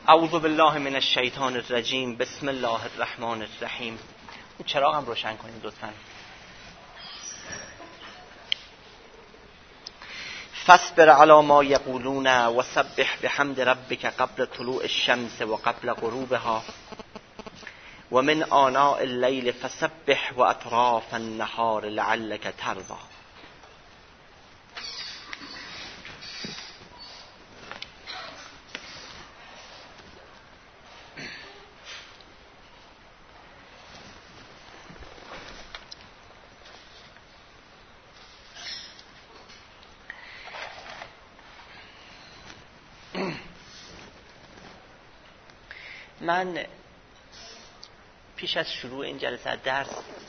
اعوذ بالله من الشیطان الرجیم. بسم الله الرحمن الرحیم. چراغ هم روشن کنید لطفاً. فاصبر علی ما یقولون و سبح بحمد ربک قبل طلوع الشمس و قبل غروبها و من آناء اللیل فسبح و اطراف النهار لعلک ترضی. من پیش از شروع این جلسه درس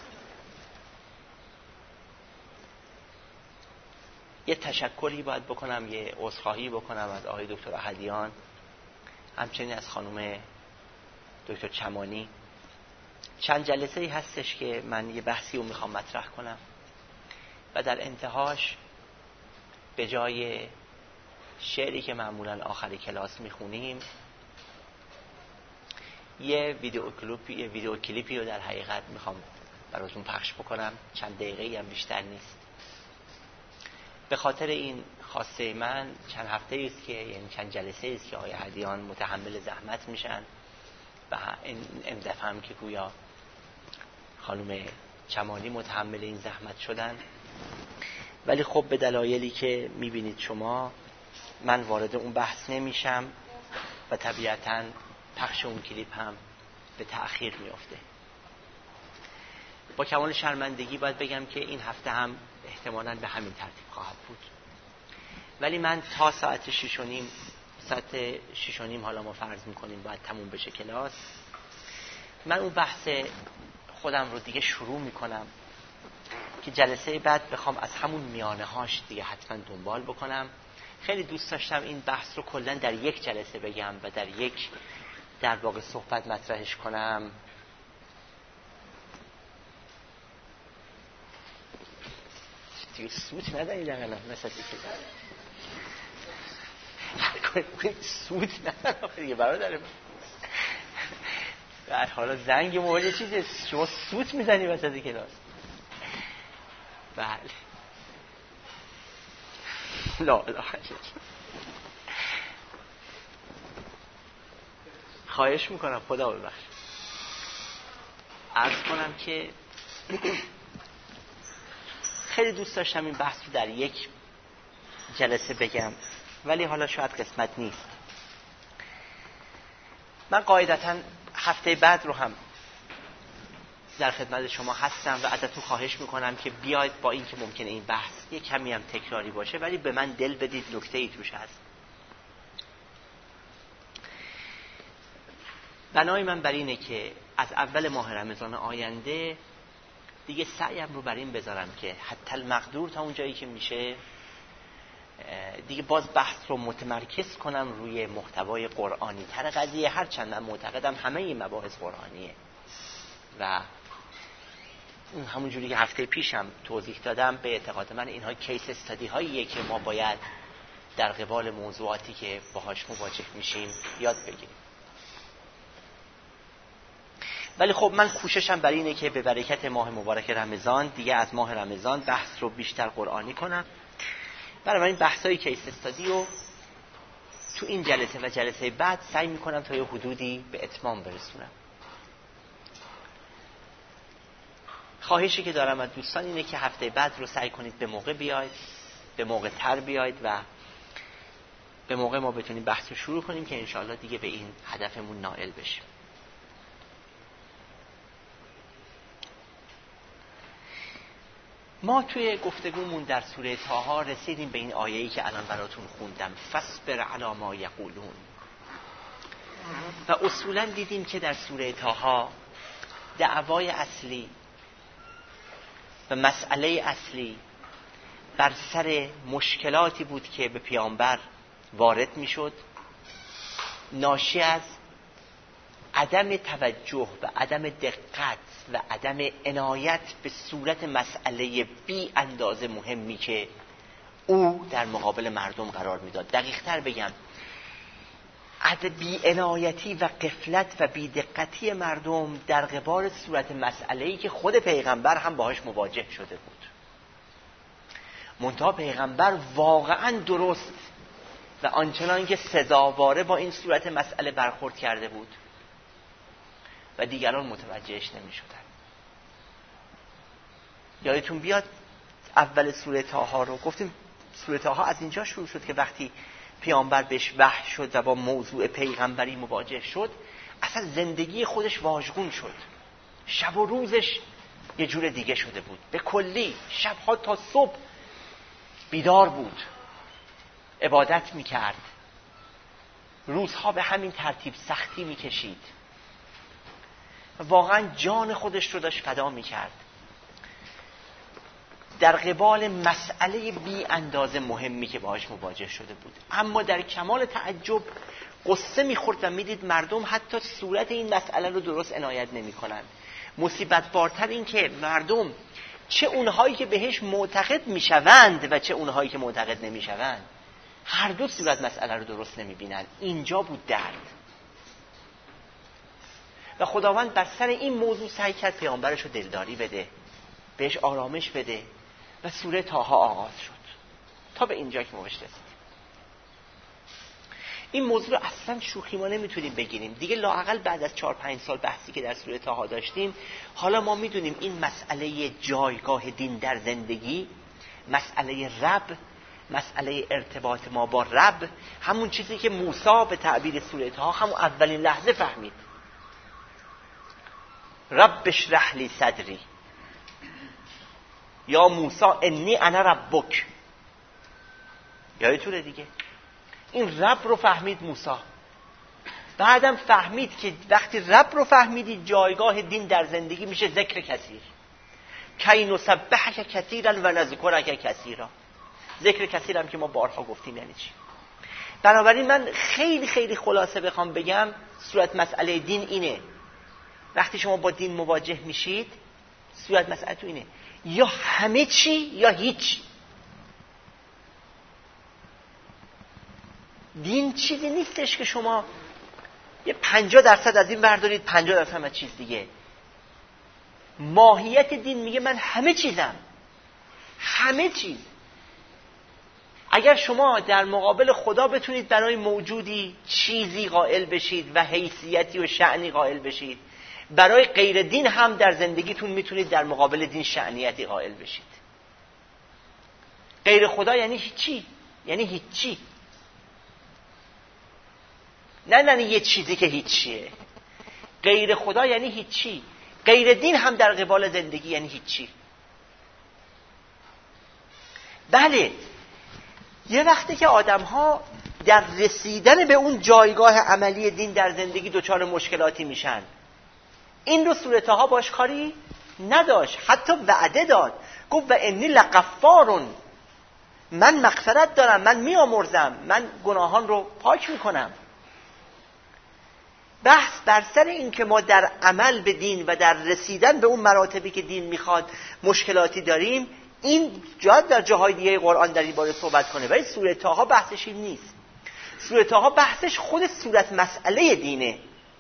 یه تشکری باید بکنم، یه عذرخواهی بکنم از آقای دکتر احدیان، همچنین از خانم دکتر چمانی. چند جلسه ای هستش که من یه بحثی رو میخوام مطرح کنم و در انتهاش به جای شعری که معمولا آخر کلاس میخونیم یه ویدیو کلیپی رو در حقیقت میخوام براتون پخش بکنم. چند دقیقه‌ای هم بیشتر نیست. به خاطر این خواسته من چند هفته است که یعنی چند جلسه است که آقای احدیان متحمل زحمت میشن و این دفعه هم که گویا خانم چمانی متحمل این زحمت شدن، ولی خب به دلایلی که میبینید شما من وارد اون بحث نمیشم و طبیعتاً پخش اون کلیپ هم به تأخیر میفته. با کمال شرمندگی باید بگم که این هفته هم احتمالاً به همین ترتیب خواهد بود، ولی من تا ساعت 6:30 حالا ما فرض میکنیم باید تموم بشه کلاس، من اون بحث خودم رو دیگه شروع میکنم که جلسه بعد بخوام از همون میانه هاش دیگه حتما دنبال بکنم. خیلی دوست داشتم این بحث رو کلاً در یک جلسه بگم و در واقع صحبت مطرحش کنم. دیگه سوت ندارید الان مثلا دیگه سوت ندارید دیگه برادر من. حالا زنگ موبایل چیزه، شما سوت میزنی وسط کلاس. بله لا اله الا الله. خواهش میکنم خدا ببخش. عرض کنم که خیلی دوست داشتم این بحث رو در یک جلسه بگم، ولی حالا شاید قسمت نیست. من قاعدتاً هفته بعد رو هم در خدمت شما هستم و ازتون خواهش میکنم که بیاید، با این که ممکنه این بحث یک کمی هم تکراری باشه ولی به من دل بدید نکته‌ای توش هست. بنای من بر اینه که از اول ماه رمضان آینده دیگه سعیم رو بر این بذارم که حتی المقدور تا اون جایی که میشه دیگه باز بحث رو متمرکز کنم روی محتوای قرآنی تر قضیه، هرچند من معتقدم همه این مباحث قرآنیه و اون همون جوری که هفته پیشم توضیح دادم به اعتقاد من اینها کیس استادی هاییه که ما باید در قبال موضوعاتی که باهاش مواجه میشیم یاد بگیریم. ولی خب من کوششم بر اینه که به برکت ماه مبارک رمضان دیگه از ماه رمضان بحث رو بیشتر قرآنی کنم. برای این بحثای کیس استادی رو تو این جلسه و جلسه بعد سعی میکنم تا یه حدودی به اتمام برسونم. خواهشی که دارم از دوستان اینه که هفته بعد رو سعی کنید به موقع بیاید، به موقع تر بیاید و به موقع ما بتونیم بحث رو شروع کنیم که انشاءالله دیگه به این هدفمون نائل بشیم. ما توی گفتگومون در سوره طه رسیدیم به این آیه‌ای که الان براتون خوندم، فاصبر علی ما یقولون، و اصولا دیدیم که در سوره طه دعوای اصلی و مسئله اصلی بر سر مشکلاتی بود که به پیامبر وارد میشد، ناشی از عدم توجه و عدم دقت و عدم عنایت به صورت مسئله بی اندازه مهمی که او در مقابل مردم قرار میداد. دقیق‌تر بگم بی‌عنایتی و غفلت و بی‌دقتی مردم در قبال صورت مسئله‌ای که خود پیغمبر هم باهاش مواجه شده بود. منتها پیغمبر واقعا درست و آنچنان که سزاواره با این صورت مسئله برخورد کرده بود و دیگران متوجهش نمی شدن. یادتون بیاد اول سوره طه رو گفتیم، سوره طه از اینجا شروع شد که وقتی پیامبر بهش وحی شد و با موضوع پیغمبری مواجه شد، اصلا زندگی خودش واژگون شد. شب و روزش یه جور دیگه شده بود. به کلی شبها تا صبح بیدار بود، عبادت میکرد، روزها به همین ترتیب سختی میکشید، واقعا جان خودش رو داشت فدا میکرد در قبال مسئله بی اندازه مهمی که باهاش مواجه شده بود. اما در کمال تعجب قصه میخورد و میدید مردم حتی صورت این مسئله رو درست عنایت نمی کنند. مصیبت بارتر این که مردم، چه اونهایی که بهش معتقد میشوند و چه اونهایی که معتقد نمیشوند، هر دو صورت مسئله رو درست نمیبینند. اینجا بود درد. و خداوند بر سر این موضوع سعی کرد پیامبرش رو دلداری بده، بهش آرامش بده و سوره طه آغاز شد تا به اینجا که ما بهش رسیدیم. این موضوع رو اصلا شوخی ما نمیتونیم بگیریم دیگه. لااقل بعد از 4-5 سال بحثی که در سوره طه داشتیم، حالا ما میدونیم این مسئله جایگاه دین در زندگی، مسئله رب، مسئله ارتباط ما با رب، همون چیزی که موسی به تعبیر سوره طه همون اولین لحظه فهمید. رب اشرح لی صدری یا موسی انی انا ربک. یادتونه دیگه این رب رو فهمید موسی. بعدم فهمید که وقتی رب رو فهمیدی، جایگاه دین در زندگی میشه ذکر کثیر. کی نسبحک کثیرا و نذکرک کثیرا. ذکر کثیر هم که ما بارها گفتیم یعنی چی. بنابراین من خیلی خیلی خلاصه بخوام بگم، صورت مسئله دین اینه. وقتی شما با دین مواجه میشید، صورت مسئله تو اینه: یا همه چی یا هیچ. دین چیزی نیستش که شما یه 50% از این بردارید، 50% از چیز دیگه. ماهیت دین میگه من همه چیزم، همه چیز. اگر شما در مقابل خدا بتونید برای موجودی چیزی قائل بشید و حیثیتی و شأنی قائل بشید، برای غیر دین هم در زندگیتون میتونید در مقابل دین شأنیتی قائل بشید. غیر خدا یعنی هیچی، یعنی هیچی. نه یه چیزی که هیچیه. غیر خدا یعنی هیچی. غیر دین هم در قبال زندگی یعنی هیچی. بله، یه وقتی که آدم‌ها در رسیدن به اون جایگاه عملی دین در زندگی دچار مشکلاتی میشن، این رو سوره طه باش کاری نداشت، حتی وعده داد، گفت و انی لغفارون، من مغفرت دارم، من میامرزم، من گناهان رو پاک میکنم. بحث بر سر این که ما در عمل به دین و در رسیدن به اون مراتبی که دین میخواد مشکلاتی داریم، این جاید در جاهای دیگه قرآن در این باره صحبت کنه، ولی سوره طه بحثش این نیست. سوره طه بحثش خود صورت مسئله دینه،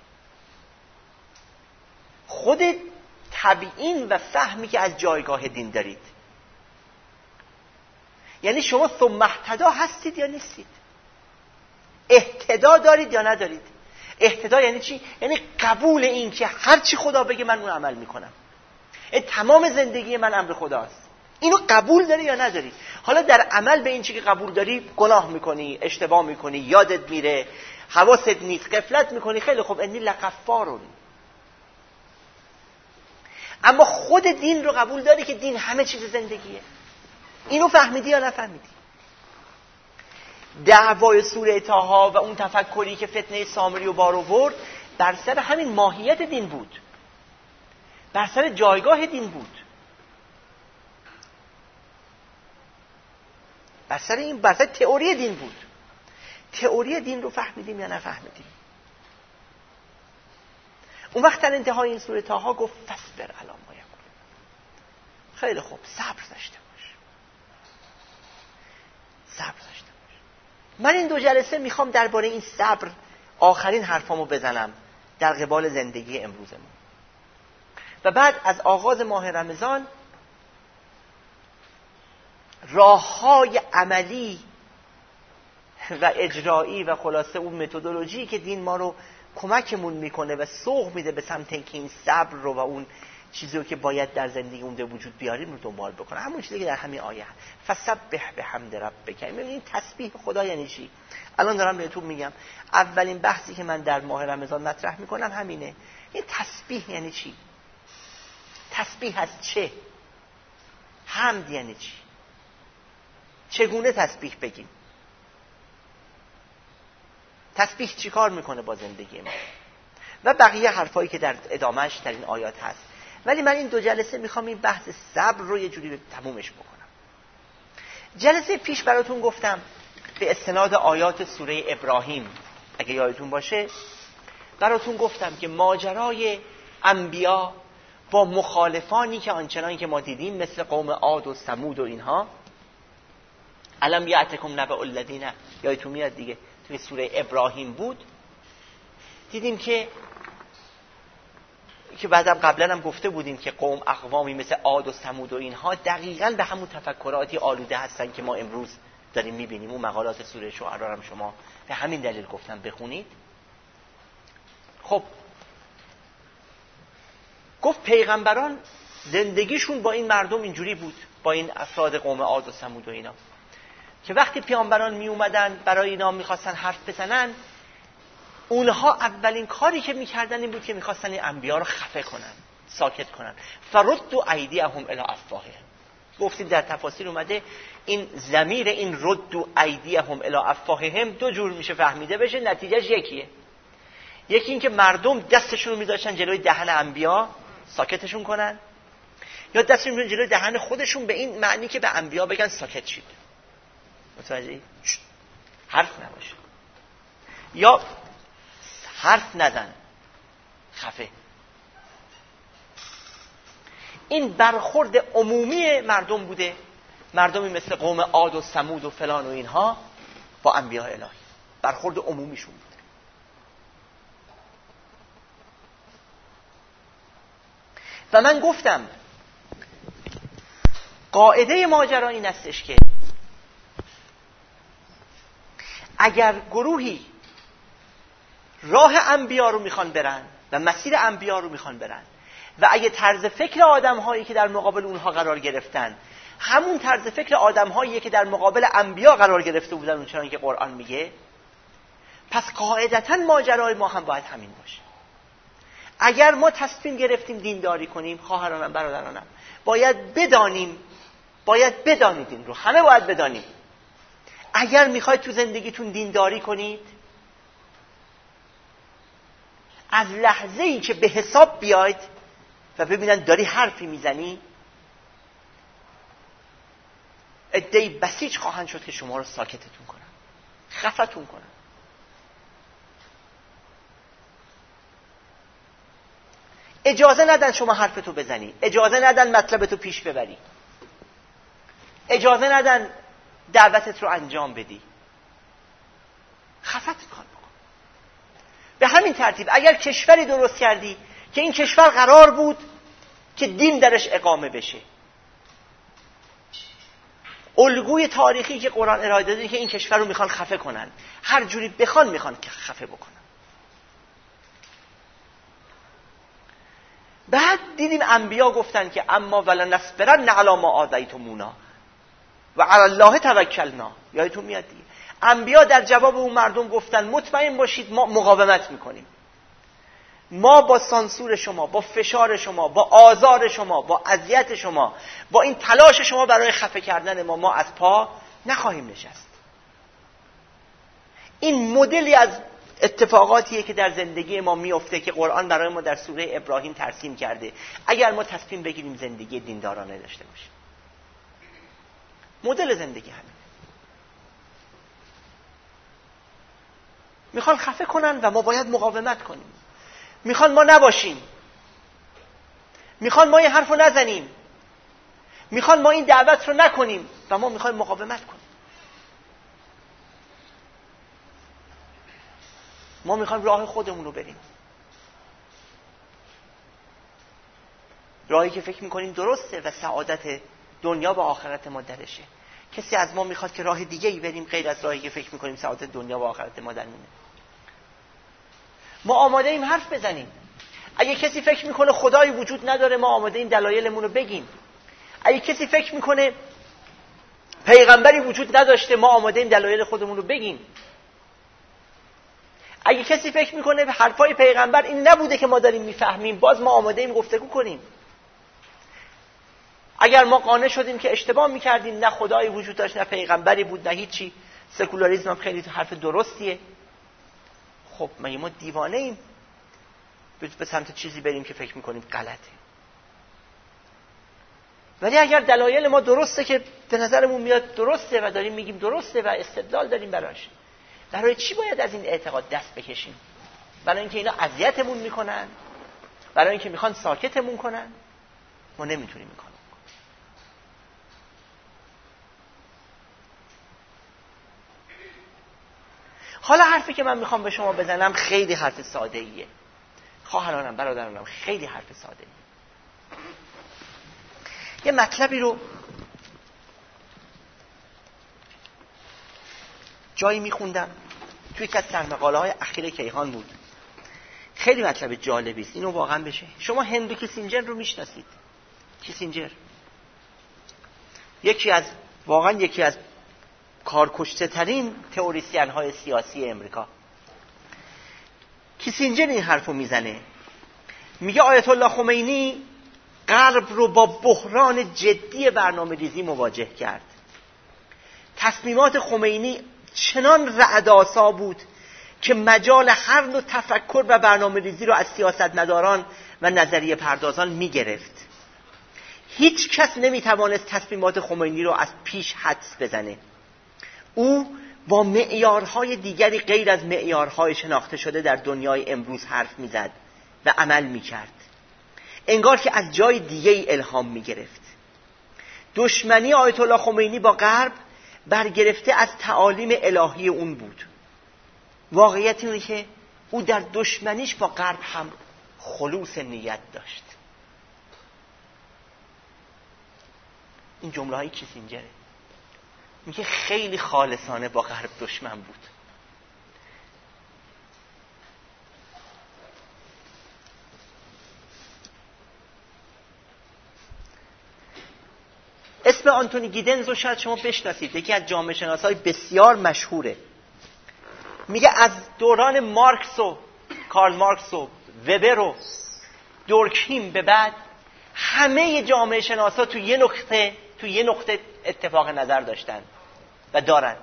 خود تبیین و فهمی که از جایگاه دین دارید. یعنی شما ثم اهتدا هستید یا نیستید، اهتدا دارید یا ندارید. اهتدا یعنی چی؟ یعنی قبول این که هر چی خدا بگه من اون عمل میکنم، تمام زندگی من امر خداست. اینو قبول داری یا نداری؟ حالا در عمل به این چی که قبول داری گناه میکنی، اشتباه میکنی، یادت میره، حواست نیست، غفلت میکنی، خیلی خوب، انی لغفارون. اما خود دین رو قبول داری که دین همه چیز زندگیه. اینو فهمیدی یا نفهمیدی؟ دعوای سوره طه و اون تفکری که فتنه سامری و بار آورد بر سر همین ماهیت دین بود، بر سر جایگاه دین بود، بر سر تئوری دین بود. تئوری دین رو فهمیدیم یا نفهمیدیم؟ اون وقت در انتهای این سوره طه گفت فصبر علی ما یقولون. خیلی خوب، صبر داشته باش، صبر داشته باش. من این 2 جلسه میخوام درباره این صبر آخرین حرفامو بزنم در قبال زندگی امروزمون. و بعد از آغاز ماه رمضان راه‌های عملی و اجرایی و خلاصه اون متدولوژی که دین ما رو کمکمون میکنه و سوق میده به سمت اینکه این صبر رو و اون چیزی رو که باید در زندگی اون به وجود بیاریم رو دنبال بکنه. همون چیزی که در همین آیه هست. فسبح بحمد ربک. ببینید تسبیح خدا یعنی چی؟ الان دارم بهتون میگم. اولین بحثی که من در ماه رمضان مطرح میکنم همینه. این تسبیح یعنی چی؟ تسبیح از چه؟ حمد یعنی چی؟ چگونه تسبیح بگیم؟ تسبیح چی کار میکنه با زندگی ما؟ و بقیه حرفایی که در ادامهش در این آیات هست. ولی من این 2 جلسه میخوام این بحث صبر رو یه جوری تمومش بکنم. جلسه پیش براتون گفتم به استناد آیات سوره ابراهیم، اگه یادتون باشه، براتون گفتم که ماجرای انبیا با مخالفانی که آنچنانی که ما دیدیم مثل قوم عاد و ثمود و اینها، الم یأتکم نبأ الذین، یادتون میاد دیگه توی سوره ابراهیم بود، دیدیم که بعدم قبلا هم گفته بودیم که قوم اقوامی مثل عاد و ثمود و اینها دقیقاً به همون تفکراتی آلوده هستن که ما امروز داریم میبینیم. اون مقالات سوره شعرا هم شما به همین دلیل گفتم بخونید. خب گفت پیغمبران زندگیشون با این مردم اینجوری بود، با این افراد قوم عاد و ثمود و اینا، که وقتی پیامبران می اومدن برای اینا میخواستن حرف بزنن، اونها اولین کاری که میکردن این بود که میخواستن این انبیا رو خفه کنن، ساکت کنن. فردوا ایدیهم الی افواههم. گفتیم در تفاسیر اومده این ضمیر این ردوا ایدیهم الی افواههم 2 جور میشه فهمیده بشه، نتیجهش یکیه. یکی این که مردم دستشون رو میذاشتن جلوی دهن انبیا ساکتشون کنن، یا دستشون رو جلوی دهن خودشون به این معنی که به انبیا بگن ساکت شید، متوجهی؟ حرف نباشه، یا حرف نزن، خفه. این برخورد عمومی مردم بوده، مردمی مثل قوم عاد و ثمود و فلان و اینها با انبیاء الهی برخورد عمومیشون بوده. و من گفتم قاعده ماجرا این استش که اگر گروهی راه انبیا رو میخوان برن و مسیر انبیا رو میخوان برن و اگه طرز فکر آدم‌هایی که در مقابل اونها قرار گرفتن همون طرز فکر آدم‌هایی که در مقابل انبیا قرار گرفته بودن اونچنان که قرآن میگه، پس قاعدتاً ماجرای ما هم باید همین باشه. اگر ما تصمیم گرفتیم دینداری کنیم، خواهرانم برادرانم، باید بدانید این رو، همه باید بدانیم. اگر میخواید تو زندگیتون دینداری کنید، از لحظه‌ای که به حساب بیاید و ببینن داری حرفی میزنی، عده‌ای بسیج خواهند شد که شما رو ساکتتون کنن، خفتون کنن. اجازه ندن شما حرفتو بزنی، اجازه ندن مطلبتو پیش ببری، اجازه ندن دعوتت رو انجام بدی، خفتت کن. به همین ترتیب اگر کشوری درست کردی که این کشور قرار بود که دین درش اقامه بشه، الگوی تاریخی که قرآن ارائه داده که این کشور رو میخوان خفه کنن، هر جوری بخوان میخوان که خفه بکنن. بعد دیدیم انبیا گفتن که اما ولنصبرن علی ما آذیتمونا و علی الله توکلنا. یادتون میاد دیگه، انبیا در جواب اون مردم گفتن مطمئن باشید ما مقاومت میکنیم، ما با سانسور شما، با فشار شما، با آزار شما، با اذیت شما، با این تلاش شما برای خفه کردن ما از پا نخواهیم نشست. این مدلی از اتفاقاتیه که در زندگی ما میفته که قرآن برای ما در سوره ابراهیم ترسیم کرده اگر ما تصمیم بگیریم زندگی دیندارانه داشته باشیم. مدل زندگی همین. میخوان خفه کنن و ما باید مقاومت کنیم. میخوان ما نباشیم، میخوان ما این حرف رو نزنیم، میخوان ما این دعوت رو نکنیم و ما میخوایم مقاومت کنیم. ما میخوایم راه خودمون رو بریم، راهی که فکر میکنیم درسته و سعادت دنیا و آخرت ما درشه. کسی از ما میخواد که راه دیگه ای بریم غیر از راهی که فکر میکنیم سعادت دنیا و آخرت ما درمونه. ما آماده ایم حرف بزنیم. اگه کسی فکر میکنه خدایی وجود نداره، ما آماده ایم دلایلمون رو بگیم. اگه کسی فکر میکنه پیغمبری وجود نداشته، ما آماده ایم دلایل خودمون رو بگیم. اگه کسی فکر میکنه حرفای پیغمبر این نبوده که ما داریم میفهمیم، باز ما آماده ایم گفتگو کنیم. اگر ما قانع شدیم که اشتباه میکردیم، نه خدایی وجود داشت، نه پیغمبری بود، نه هیچی، سکولاریسم هم خیلی حرف درستیه، خب ما دیوانه ایم به سمت چیزی بریم که فکر میکنیم غلطه. ولی اگر دلایل ما درسته که به نظرمون میاد درسته و داریم میگیم درسته و استدلال داریم براش، برای چی باید از این اعتقاد دست بکشیم؟ برای اینکه اینا اذیتمون میکنن؟ برای اینکه میخوان ساکتمون کنن؟ ما نمیتونیم میکنیم. حالا حرفی که من میخوام به شما بزنم خیلی حرف ساده ایه. خواهرانم، برادرانم، خیلی حرف ساده ایه. یه مطلبی رو جایی میخوندم توی یکی از سرمقاله های اخیر کیهان بود. خیلی مطلب جالبی است، اینو واقعا بشه. شما هنری کیسینجر رو میشناسید؟ کیسینجر یکی از کارکشته ترین تئوریسین های سیاسی امریکا. کیسینجر این حرفو میزنه، میگه آیت الله خمینی غرب رو با بحران جدی برنامه‌ریزی مواجه کرد. تصمیمات خمینی چنان رعدآسا بود که مجال هر نوع تفکر و برنامه‌ریزی رو از سیاستمداران و نظریه پردازان میگرفت. هیچ کس نمیتوانست تصمیمات خمینی رو از پیش حدس بزنه. او با معیارهای دیگری غیر از معیارهای شناخته شده در دنیای امروز حرف میزد و عمل میکرد، انگار که از جای دیگه‌ای الهام میگرفت. دشمنی آیت الله خمینی با غرب برگرفته از تعالیم الهی اون بود. واقعیت اینه که او در دشمنیش با غرب هم خلوص نیت داشت. این جمله های کیسینجره. میگه خیلی خالصانه با غرب دشمن بود. اسم آنتونی گیدنز رو شاید شما بشناسید، یکی از جامعه شناسای بسیار مشهوره. میگه از دوران مارکس و کارل مارکس و وبر و دورکهیم به بعد همه جامعه شناسا تو یه نقطه اتفاق نظر داشتن و دارن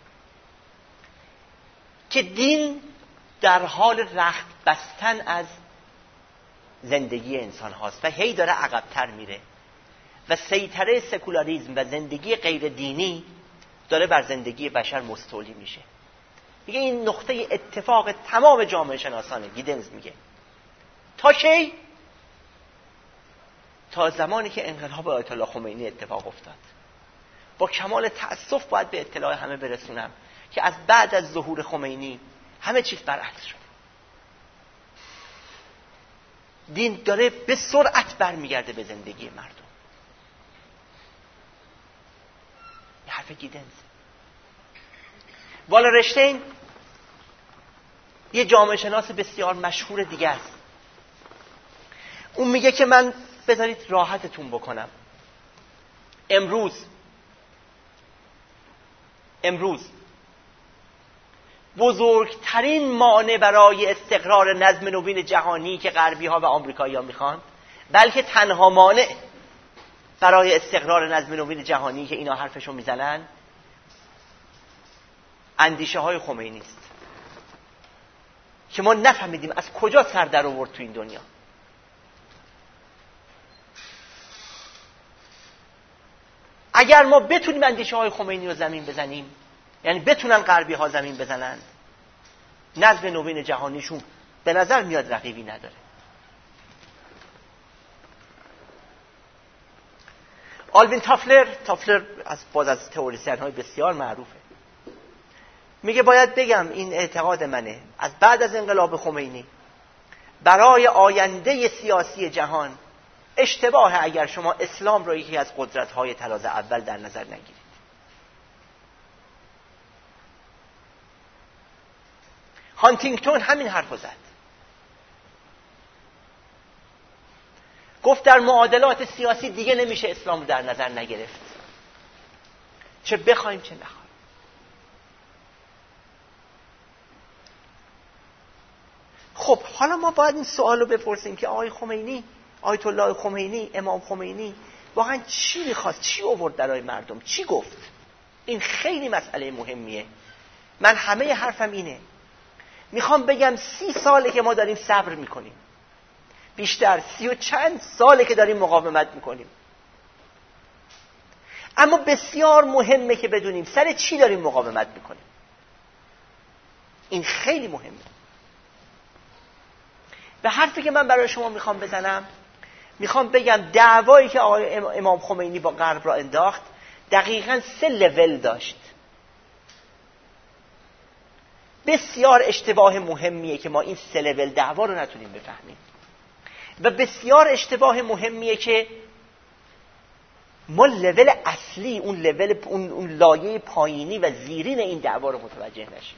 که دین در حال رخت بستن از زندگی انسان هاست و هی داره عقب‌تر میره و سیطره سکولاریسم و زندگی غیر دینی داره بر زندگی بشر مستولی میشه. میگه این نقطه اتفاق تمام جامعه شناسانه. گیدنز میگه تا کی؟ تا زمانی که انقلاب آیت الله خمینی اتفاق افتاد. با کمال تأسف باید به اطلاع همه برسونم که از بعد از ظهور خمینی همه چیز برعکس شد. دین داره به سرعت برمیگرده به زندگی مردم. این حرف گیدنز. والرشتین یه جامعه شناس بسیار مشهور دیگه است. اون میگه که من بذارید راحتتون بکنم، امروز بزرگترین مانع برای استقرار نظم نوین جهانی که غربی ها و آمریکایی ها میخوان، بلکه تنها مانع برای استقرار نظم نوین جهانی که اینا حرفشو میزنن، اندیشه های خمینی است که ما نفهمیدیم از کجا سر در آورد تو این دنیا. اگر ما بتونیم اندیشه های خمینی رو زمین بزنیم، یعنی بتونن غربی ها زمین بزنن، نظم نوین جهانیشون به نظر میاد رقیبی نداره. آلوین تافلر از تئوریسین های بسیار معروفه. میگه باید بگم این اعتقاد منه، از بعد از انقلاب خمینی برای آینده سیاسی جهان اشتباهه اگر شما اسلام رو یکی از قدرت‌های تراز اول در نظر نگیرید. هانتینگتون همین حرفو زد. گفت در معادلات سیاسی دیگه نمیشه اسلام رو در نظر نگرفت، چه بخوایم چه نخوایم. خب حالا ما باید این سوال رو بپرسیم که آقای خمینی، آیت الله خمینی، امام خمینی واقعا چی میخواست، چی آورد برای مردم، چی گفت؟ این خیلی مسئله مهمیه. من همه حرفم اینه، میخوام بگم 30 ساله که ما داریم صبر میکنیم، بیشتر 30 و چند ساله که داریم مقاومت میکنیم، اما بسیار مهمه که بدونیم سر چی داریم مقاومت میکنیم. این خیلی مهمه. و حرفی که من برای شما میخوام بزنم، میخوام بگم دعوایی که آقای امام خمینی با غرب را انداخت دقیقاً 3 لول داشت. بسیار اشتباه مهمیه که ما این 3 لول دعوا رو نتونیم بفهمیم و بسیار اشتباه مهمیه که ما لول اصلی، اون لول، اون لایه پایینی و زیرین این دعوا رو متوجه نشیم.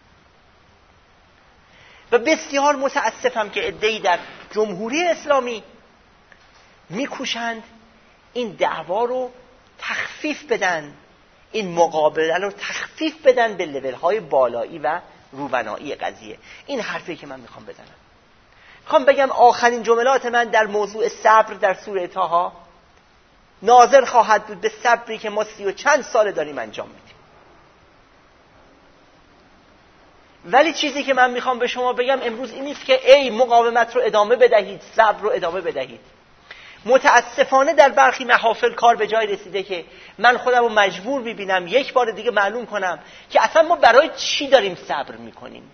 و بسیار متاسفم که عده‌ای در جمهوری اسلامی میکوشند این دعوا رو تخفیف بدن، این مقابله رو تخفیف بدن به لول‌های بالایی و روبنایی قضیه. این حرفی که من میخوام بزنم. میخوام بگم آخرین جملات من در موضوع صبر در سوره طه ناظر خواهد بود به صبری که ما 30 و چند سال داریم انجام میدیم. ولی چیزی که من میخوام به شما بگم امروز این نیست که ای مقاومت رو ادامه بدهید، صبر رو ادامه بدهید. متاسفانه در برخی محافل کار به جای رسیده که من خودم رو مجبور میبینم یک بار دیگه معلوم کنم که اصلا ما برای چی داریم صبر میکنیم.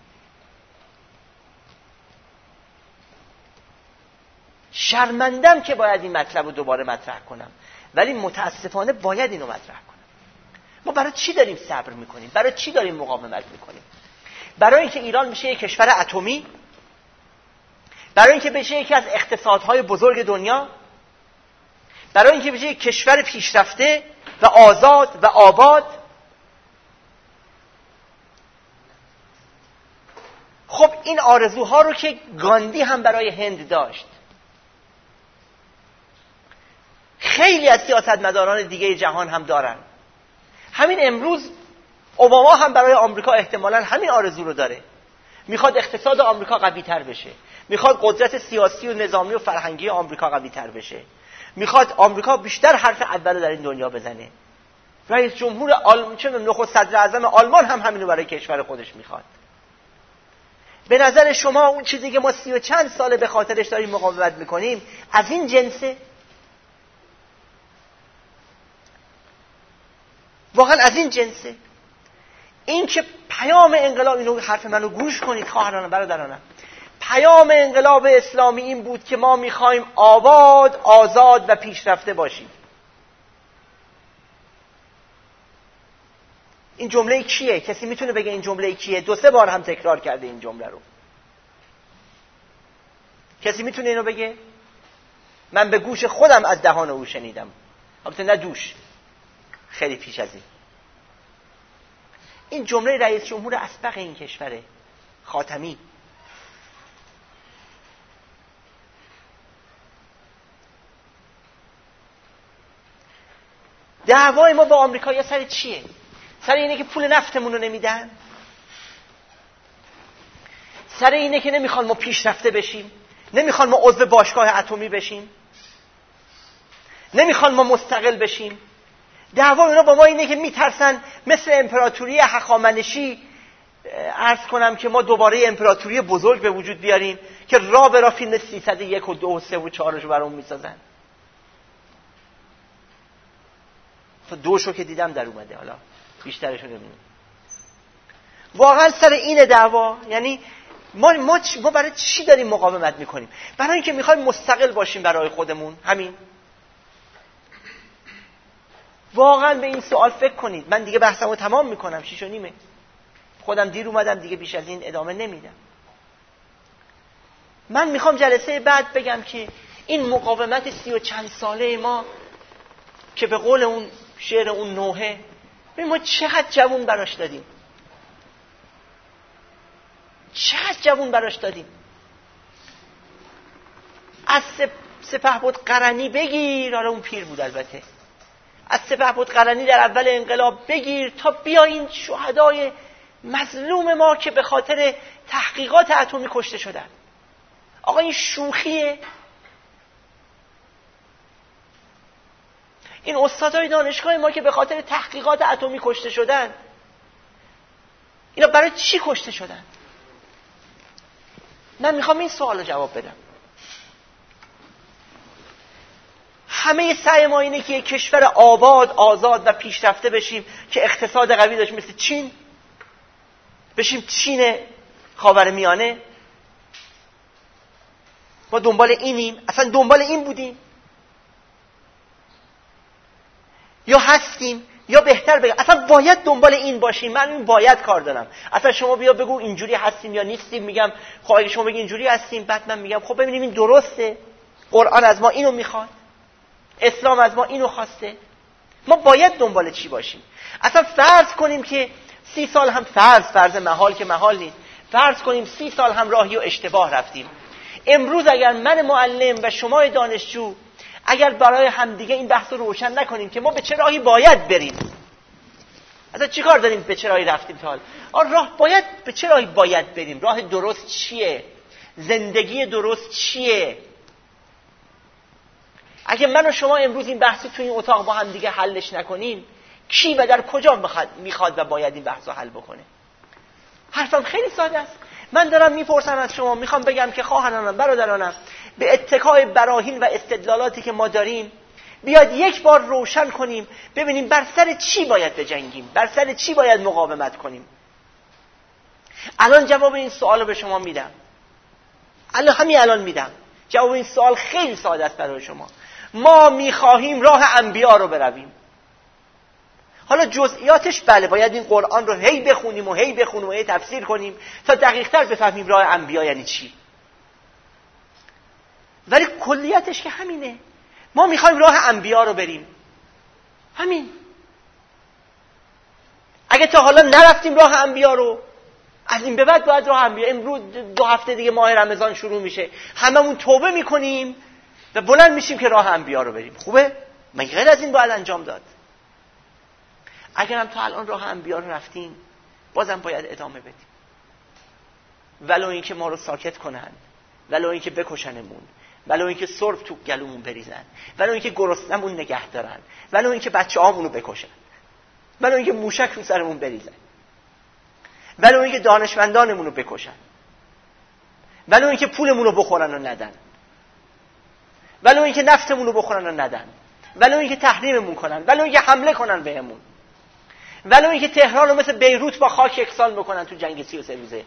شرمندم که باید این مطلب رو دوباره مطرح کنم، ولی متاسفانه باید اینو مطرح کنم. ما برای چی داریم صبر میکنیم؟ برای چی داریم مقاومت میکنیم؟ برای اینکه ایران میشه یک کشور اتمی؟ برای اینکه بشه یکی از اقتصادهای بزرگ دنیا؟ برای اینکه بشه یک کشور پیشرفته و آزاد و آباد؟ خب این آرزوها رو که گاندی هم برای هند داشت، خیلی از سیاستمداران دیگه جهان هم دارن. همین امروز اوباما هم برای آمریکا احتمالاً همین آرزو رو داره. میخواد اقتصاد آمریکا قوی تر بشه، میخواد قدرت سیاسی و نظامی و فرهنگی آمریکا قوی تر بشه، میخواد آمریکا بیشتر حرف اول در این دنیا بزنه. رئیس جمهور نخست صدر اعظم آلمان هم همینو برای کشور خودش میخواد. به نظر شما اون چیزی که ما 30 و چند ساله به خاطرش داریم مقاومت میکنیم از این جنسه؟ واقعا از این جنسه؟ این که پیام انقلاب، اینو حرف منو گوش کنید خواهرانم برادرانم، پیام انقلاب اسلامی این بود که ما میخوایم آباد، آزاد و پیشرفته باشیم. این جمله کیه؟ کسی میتونه بگه این جمله کیه؟ 2-3 بار هم تکرار کرده این جمله رو. کسی میتونه اینو بگه؟ من به گوش خودم از دهان او شنیدم، البته نه دوش، خیلی پیش از این جمله رئیس جمهور اسبق این کشوره، خاتمی. دعوای ما با آمریکا سر چیه؟ سر اینه که پول نفتمون رو نمیدن؟ سر اینه که نمیخوان ما پیشرفته بشیم؟ نمیخوان ما عضو باشگاه اتمی بشیم؟ نمیخوان ما مستقل بشیم؟ دعوا اونا با ما اینه که میترسن مثل امپراتوری هخامنشی عرض کنم که ما دوباره امپراتوری بزرگ به وجود بیاریم که راه به راه فیلم 301 و 2 و 3 و 4 رو برام میسازن. تو 2 شو که دیدم در اومده، حالا بیشترشو نمیدونم. واقعا سر این دعوا، یعنی ما برای چی داریم مقاومت میکنیم؟ برای اینکه میخوایم مستقل باشیم برای خودمون، همین. واقعا به این سوال فکر کنید. من دیگه بحثمو تمام میکنم، 6:30. خودم دیر اومدم دیگه، بیش از این ادامه نمیدم. من میخوام جلسه بعد بگم که این مقاومت 30 و چند ساله ما که به قول اون شعر اون نوحه، ما چقدر جوون براش دادیم، چقدر جوون براش دادیم. از سپهبد قرنی بگیر، حالا اون پیر بود البته، از سپهبد قرنی در اول انقلاب بگیر تا بیا این شهدای مظلوم ما که به خاطر تحقیقات اتمی کشته شدن. آقا این شوخیه؟ این استادای دانشگاه ما که به خاطر تحقیقات اتمی کشته شدن، اینا برای چی کشته شدن؟ من میخوام این سوال رو جواب بدم. همه سعی ما اینه که یک کشور آباد، آزاد و پیشرفته بشیم که اقتصاد قوی داشت مثل چین، بشیم چین خاورمیانه. ما دنبال اینیم؟ اصلا دنبال این بودیم؟ یا هستیم؟ یا بهتر بگم اصلا باید دنبال این باشیم؟ من این باید کار دارم. اصلا شما بیا بگو اینجوری هستیم یا نیستیم، میگم خب اگه شما بگی اینجوری هستیم، بعد من میگم خب ببینیم این درسته؟ قرآن از ما اینو میخواد، اسلام از ما اینو خواسته، ما باید دنبال چی باشیم؟ اصلا فرض کنیم که 30 سال هم فرض محال که محال نیست، فرض کنیم 30 سال هم راهی و اشتباه رفتیم. امروز اگر من معلم و شما دانشجو اگر برای همدیگه این بحث رو روشن نکنیم که ما به چه راهی باید بریم، اصلا چی کار داریم به چه راهی رفتیم تا حال؟ راه باید به چه راهی باید بریم؟ راه درست چیه؟ زندگی درست چیه؟ اگه من و شما امروز این بحث تو این اتاق با هم دیگه حلش نکنیم، کی و در کجا میخواد و باید این بحث رو حل بکنه؟ حرفم خیلی ساده است. من دارم میپرسم از شما، میخوام بگم که خواهرانم، برادرانم، به اتکای براهین و استدلالاتی که ما داریم بیاد یک بار روشن کنیم، ببینیم بر سر چی باید بجنگیم، بر سر چی باید مقاومت کنیم. الان جواب این سوال رو به شما میدم، همین الان میدم. جواب این سوال خیلی ساده است برای شما. ما میخواهیم راه انبیا رو برویم. حالا جزئیاتش بله باید این قرآن رو هی بخونیم و هی تفسیر کنیم تا دقیق‌تر بفهمیم راه انبیا یعنی چی، ولی کلیتش که همینه. ما میخوایم راه انبیا رو بریم، همین. اگه تا حالا نرفتیم راه انبیا رو، از این به بعد باید راه انبیا. امروز 2 هفته دیگه ماه رمضان شروع میشه، هممون توبه میکنیم و بلند میشیم که راه انبیا رو بریم. خوبه؟ مگه غیر از این باید انجام داد؟ اگرم تا الان راه انبیا رو رفتیم، بازم باید ادامه بدیم، ولو اینکه ما رو ساکت کنن، ولو اینکه بکشنمون، ولو اینکه سرب تو گلومون بریزن، ولو اینکه گرسنمون نگه دارن، ولو اینکه بچه‌هامون رو بکشن، ولو اینکه موشک رو سرمون بریزن، ولو اینکه دانشمندانمون رو بکشن، ولو اینکه پولمون رو بخورن و ندن، ولو اینکه نفتمون رو بخورن و ندن، ولو اینکه تحریممون کنن، ولو اینکه حمله کنن بهمون، ولو اینکه تهران رو مثل بیروت با خاک یکسان بکنن تو جنگ 33 روزه.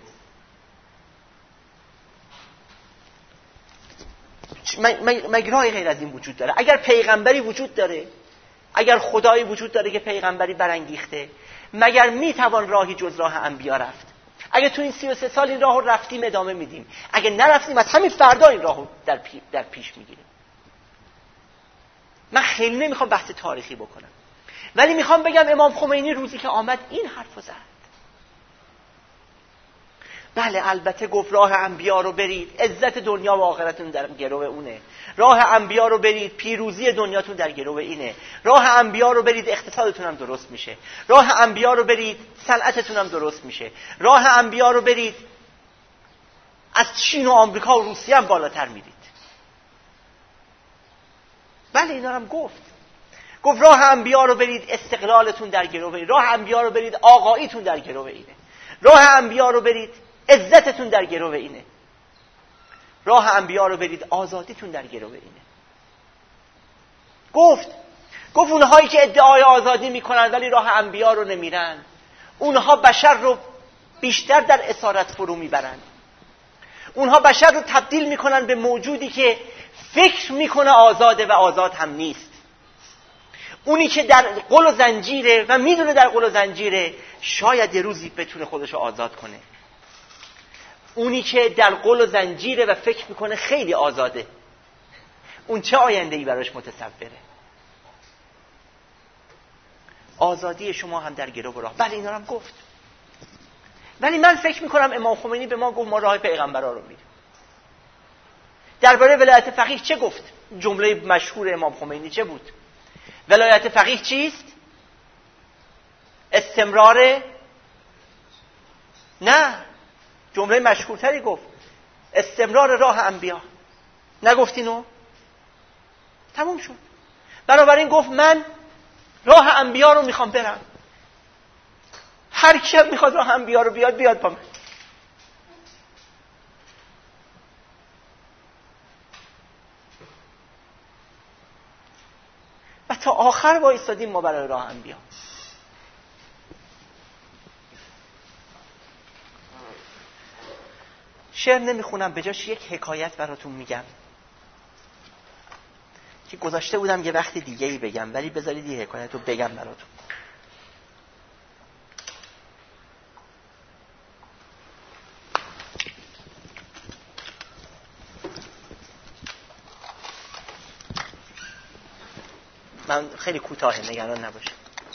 مگه راهی غیر از این وجود داره؟ اگر پیغمبری وجود داره، اگر خدایی وجود داره که پیغمبری برانگیخته، مگر میتوان راهی جز راه انبیا رفت؟ اگه تو این 33 سال این راه رو رفتیم ادامه میدیم، اگه نرفتیم از همین فردا این راه رو در پیش میگیریم. من خیلی نمیخوام بحث تاریخی بکنم، ولی میخوام بگم امام خمینی روزی که آمد این حرفو زد. بله البته گفت راه انبیا رو برید، عزت دنیا و آخرتون در گرو اونه. راه انبیا رو برید، پیروزی دنیاتون در گرو اینه. راه انبیا رو برید، اقتصادتون هم درست میشه. راه انبیا رو برید، صنعتتون هم درست میشه. راه انبیا رو برید، از چین و آمریکا و روسیه هم بالاتر میرید. بله اینا هم گفت راه انبیا رو برید، استقلالتون در گرو اینه. راه انبیا رو برید، آقاییتون در گرو اینه. راه انبیا رو برید، عزتتون در گرو اینه. راه انبیا رو برید، آزادیتون در گرو اینه. گفت اونهایی که ادعای آزادی میکنن ولی راه انبیا رو نمیرن، اونها بشر رو بیشتر در اسارت فرو میبرن. اونها بشر رو تبدیل میکنن به موجودی که فکر میکنه آزاده و آزاد هم نیست. اونی که در قل و زنجیره و میدونه در قل و زنجیره، شاید یه روزی بتونه خودشو آزاد کنه. اونی که در قل و زنجیره و فکر میکنه خیلی آزاده، اون چه آینده‌ای براش متصوره؟ آزادی شما هم در گرو و راه. بله اینا رو هم گفت، ولی من فکر میکنم امام خمینی به ما گفت ما راه پیغمبرا رو میریم. درباره ولایت فقیه چه گفت؟ جمله مشهور امام خمینی چه بود؟ ولایت فقیه چیست؟ استمرار؟ نه، جمله مشهورتری گفت، استمرار راه انبیا. نگفت اینو؟ تموم شد. بنابراین گفت من راه انبیا رو میخوام برم. هر کی میخواد راه انبیا رو بیاد با من. و تا آخر وایستادیم ما برای راه انبیا. شعر نمیخونم، به جاش یک حکایت براتون میگم که گذاشته بودم یه وقت دیگه‌ای بگم، ولی بذارید یه حکایت رو بگم براتون. من خیلی کوتاه، نگران نباشید.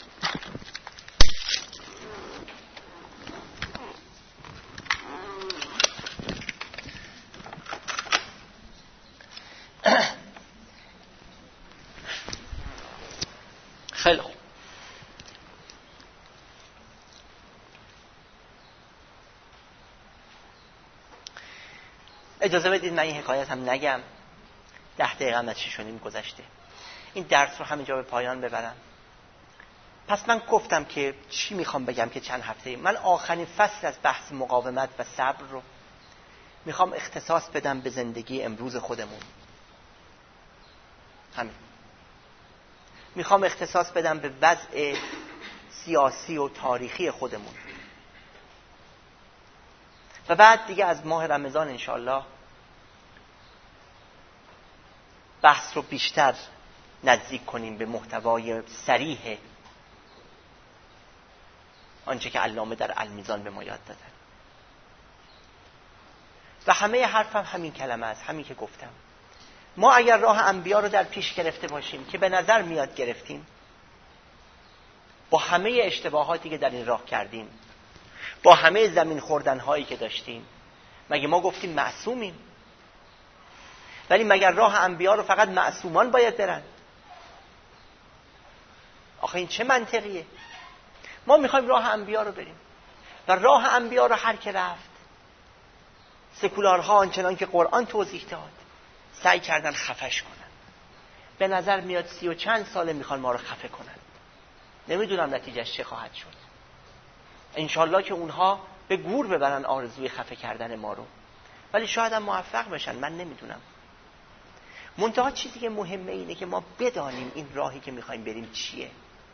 خیلی خوب. اجازه بدید من این حکایت هم نگم. 10 دقیقه از 6 و نیم گذشته. این درس رو همینجا به پایان ببرم. پس من گفتم که چی میخوام بگم که چند هفته من آخرین فصل از بحث مقاومت و صبر رو میخوام اختصاص بدم به زندگی امروز خودمون. همین. میخوام اختصاص بدم به وضع سیاسی و تاریخی خودمون. و بعد دیگه از ماه رمضان انشالله بحث رو بیشتر نزدیک کنیم به محتوای صریح آنچه که علامه در المیزان به ما یاد دادن. و همه حرفم همین کلمه است، همین که گفتم. ما اگر راه انبیا رو در پیش گرفته باشیم که به نظر میاد گرفتیم، با همه اشتباهاتی که در این راه کردیم، با همه زمین خوردن‌هایی که داشتیم، مگه ما گفتیم معصومیم؟ ولی مگر راه انبیا رو فقط معصومان باید برن؟ آخه این چه منطقیه؟ ما میخوایم راه انبیا رو بریم و راه انبیا رو هر که رفت، سکولارها آنچنان که قرآن توضیح داد سعی کردن خفش کنن. به نظر میاد 30 و چند ساله میخوان ما رو خفه کنن. نمیدونم نتیجهش چه خواهد شد. انشالله که اونها به گور ببرن آرزوی خفه کردن ما رو، ولی شاید هم موفق بشن، من نمیدونم. منتها چیزی که مهمه اینه که ما بدانیم این راهی که میخوایم بریم چیه.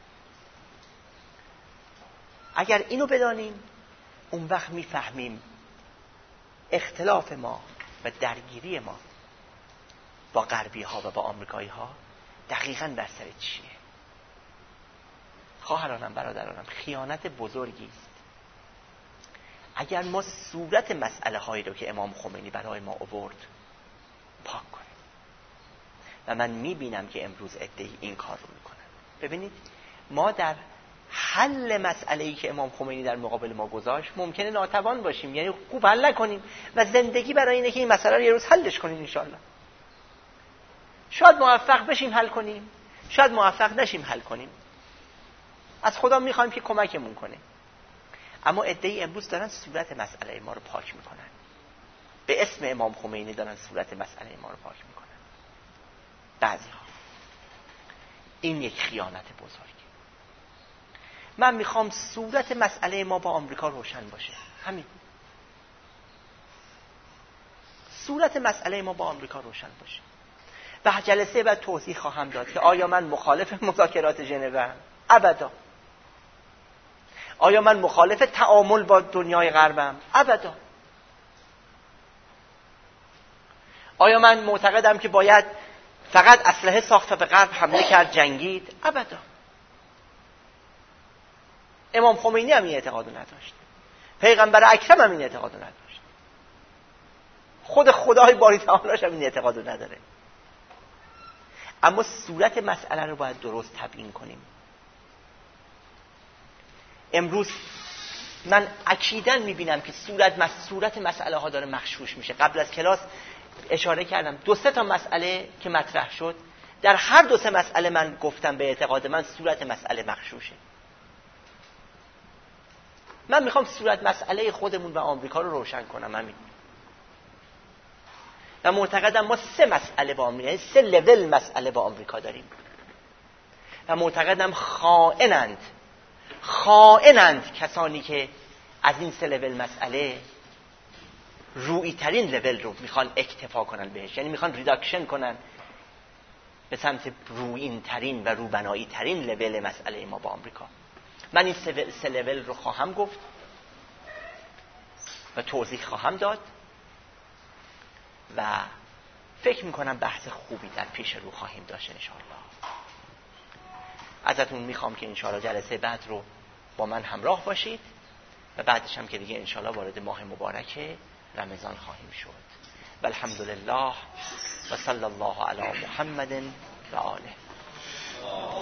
اگر اینو بدانیم، اون وقت میفهمیم اختلاف ما و درگیری ما با غربی ها و با آمریکایی ها دقیقاً بر سر چیه. خواهرانم، برادرانم، خیانت بزرگی است اگر ما صورت مسئله هایی رو که امام خمینی برای ما آورد پاک کنیم. و من میبینم که امروز عده‌ای این کار رو میکنن. ببینید، ما در حل مسئله‌ای که امام خمینی در مقابل ما گذاشت ممکنه ناتوان باشیم، یعنی خوب حل نکنیم و زندگی برای اینه که این مسئله رو یه روز حلش کنیم انشالله. شاید موفق بشیم حل کنیم، شاید موفق نشیم حل کنیم. از خدا میخوایم که کمکمون کنه. اما عده‌ای امروز دارن صورت مسئله ما رو پاک میکنن. به اسم امام خمینی دارن صورت مسئله ما رو پاک میکنن. بعضی‌ها. این یک خیانت بزرگه. من میخوام صورت مسئله ما با آمریکا روشن باشه. همین. صورت مسئله ما با آمریکا روشن باشه. و جلسه بعد توضیح خواهم داد که آیا من مخالف مذاکرات ژنو؟ ابدا. آیا من مخالف تعامل با دنیای غربم؟ ابدا. آیا من معتقدم که باید فقط اسلحه ساخت و به غرب حمله کرد جنگید؟ ابدا. امام خمینی هم این اعتقادو نداشت، پیغمبر اکرم هم این اعتقادو نداشت، خود خدای باری تعالی هم این اعتقادو نداره. اما صورت مسئله رو باید درست تبیین کنیم. امروز من اکیداً میبینم که صورت مسئله ها داره مغشوش میشه. قبل از کلاس اشاره کردم 2-3 تا مسئله که مطرح شد، در هر 2-3 مسئله من گفتم به اعتقاد من صورت مسئله مغشوشه. من میخوام صورت مسئله خودمون و آمریکا رو روشن کنم. همین. و معتقدم ما 3 مسئله با آمریکا، یعنی 3 لول مسئله با آمریکا داریم و معتقدم خائنند کسانی که از این 3 لول مسئله روئی ترین لول رو میخوان اکتفا کنن بهش، یعنی میخوان ریداکشن کنن به سمت روئین ترین و روبنایی ترین لول مسئله ما با آمریکا. من این 3 لول رو خواهم گفت و توضیح خواهم داد و فکر میکنم بحث خوبی در پیش رو خواهیم داشت انشاءالله. ازتون میخوام که انشاءالله جلسه بعد رو با من همراه باشید و بعدش هم که دیگه انشاءالله وارد ماه مبارک رمضان خواهیم شد. والحمدلله و صلی الله علی محمد و آله.